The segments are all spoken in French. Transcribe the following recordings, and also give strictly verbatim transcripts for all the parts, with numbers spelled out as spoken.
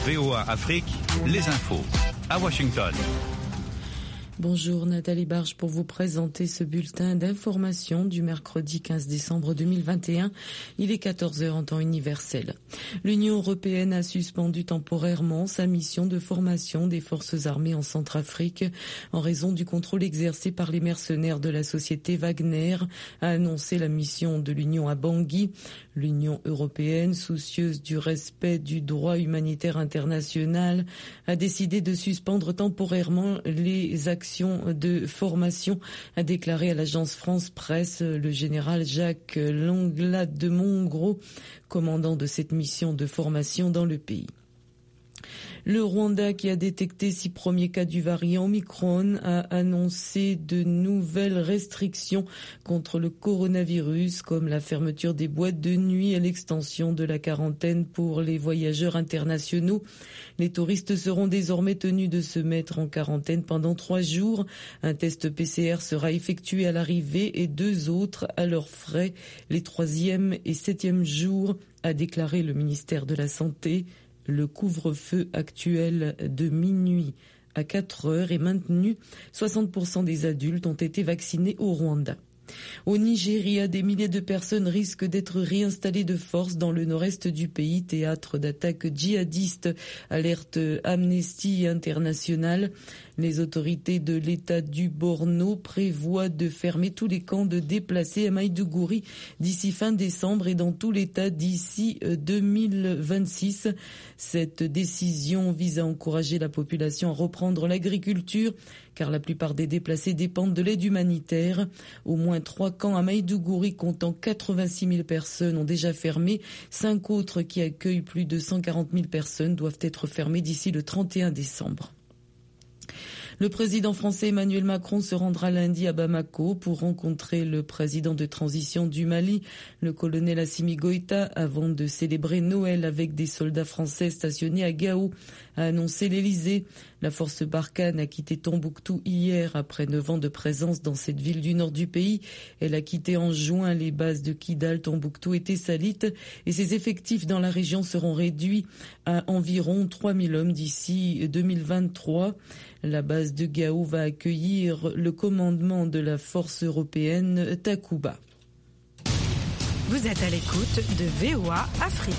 V O A Afrique, les infos. À Washington. Bonjour Nathalie Barge pour vous présenter ce bulletin d'information du mercredi quinze décembre deux mille vingt et un. Il est quatorze heures en temps universel. L'Union européenne a suspendu temporairement sa mission de formation des forces armées en Centrafrique en raison du contrôle exercé par les mercenaires de la société Wagner, a annoncé la mission de l'Union à Bangui. L'Union européenne, soucieuse du respect du droit humanitaire international, a décidé de suspendre temporairement les actions de formation, a déclaré à l'agence France Presse le général Jacques Langlade de Mongros, commandant de cette mission de formation dans le pays. Le Rwanda, qui a détecté six premiers cas du variant Omicron, a annoncé de nouvelles restrictions contre le coronavirus, comme la fermeture des boîtes de nuit et l'extension de la quarantaine pour les voyageurs internationaux. Les touristes seront désormais tenus de se mettre en quarantaine pendant trois jours. Un test P C R sera effectué à l'arrivée et deux autres à leurs frais les troisième et septième jours, a déclaré le ministère de la Santé. Le couvre-feu actuel de minuit à quatre heures est maintenu. soixante pour cent des adultes ont été vaccinés au Rwanda. Au Nigeria, des milliers de personnes risquent d'être réinstallées de force dans le nord-est du pays, théâtre d'attaques djihadistes, alerte Amnesty International. Les autorités de l'État du Borno prévoient de fermer tous les camps de déplacés à Maïdougouri d'ici fin décembre et dans tout l'État d'ici deux mille vingt-six. Cette décision vise à encourager la population à reprendre l'agriculture, car la plupart des déplacés dépendent de l'aide humanitaire. Au moins trois camps à Maïdougouri comptant quatre-vingt-six mille personnes ont déjà fermé. Cinq autres qui accueillent plus de cent quarante mille personnes doivent être fermés d'ici le trente et un décembre. Le président français Emmanuel Macron se rendra lundi à Bamako pour rencontrer le président de transition du Mali, le colonel Assimi Goïta, avant de célébrer Noël avec des soldats français stationnés à Gao, a annoncé l'Elysée. La force Barkhane a quitté Tombouctou hier après neuf ans de présence dans cette ville du nord du pays. Elle a quitté en juin les bases de Kidal, Tombouctou et Tessalit et ses effectifs dans la région seront réduits à environ trois mille hommes d'ici deux mille vingt-trois. La base de Gao va accueillir le commandement de la force européenne Takuba. Vous êtes à l'écoute de V O A Afrique.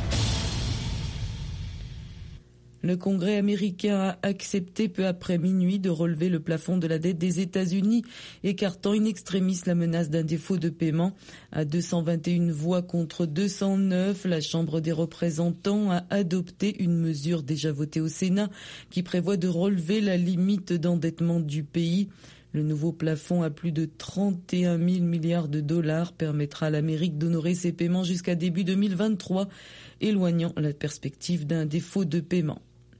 Le Congrès américain a accepté peu après minuit de relever le plafond de la dette des États-Unis, écartant in extremis la menace d'un défaut de paiement. À deux cent vingt et une voix contre deux cent neuf, la Chambre des représentants a adopté une mesure déjà votée au Sénat qui prévoit de relever la limite d'endettement du pays. Le nouveau plafond à plus de trente et un mille milliards de dollars permettra à l'Amérique d'honorer ses paiements jusqu'à début deux mille vingt-trois, éloignant la perspective d'un défaut de paiement.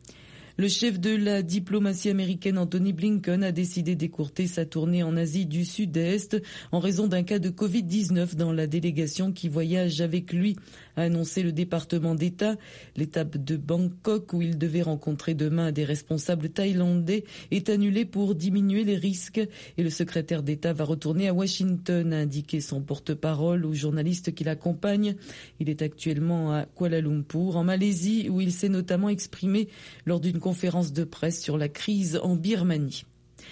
Le chef de la diplomatie américaine Anthony Blinken a décidé d'écourter sa tournée en Asie du Sud-Est en raison d'un cas de covid dix-neuf dans la délégation qui voyage avec lui, a annoncé le département d'État. L'étape de Bangkok où il devait rencontrer demain des responsables thaïlandais est annulée pour diminuer les risques et le secrétaire d'État va retourner à Washington, a indiqué son porte-parole aux journalistes qui l'accompagnent. Il est actuellement à Kuala Lumpur, en Malaisie, où il s'est notamment exprimé lors d'une conférence de presse sur la crise en Birmanie.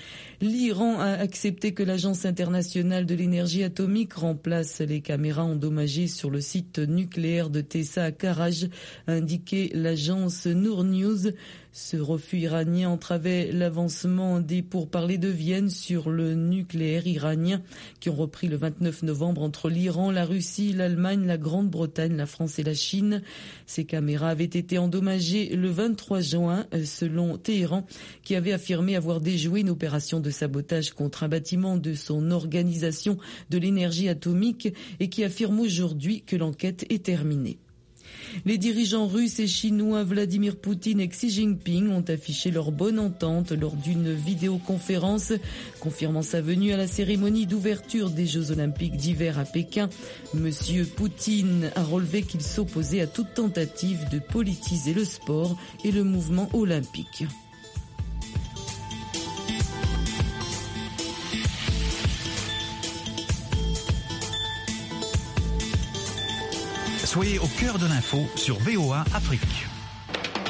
L'Iran a accepté que l'Agence internationale de l'énergie atomique remplace les caméras endommagées sur le site nucléaire de Tessa à Karaj, a indiqué l'agence Nour News. Ce refus iranien entravait l'avancement des pourparlers de Vienne sur le nucléaire iranien qui ont repris le vingt-neuf novembre entre l'Iran, la Russie, l'Allemagne, la Grande-Bretagne, la France et la Chine. Ces caméras avaient été endommagées le vingt-trois juin selon Téhéran qui avait affirmé avoir déjoué une opération de sabotage contre un bâtiment de son organisation de l'énergie atomique et qui affirme aujourd'hui que l'enquête est terminée. Les dirigeants russes et chinois Vladimir Poutine et Xi Jinping ont affiché leur bonne entente lors d'une vidéoconférence, confirmant sa venue à la cérémonie d'ouverture des Jeux Olympiques d'hiver à Pékin. Monsieur Poutine a relevé qu'il s'opposait à toute tentative de politiser le sport et le mouvement olympique. Soyez au cœur de l'info sur V O A Afrique.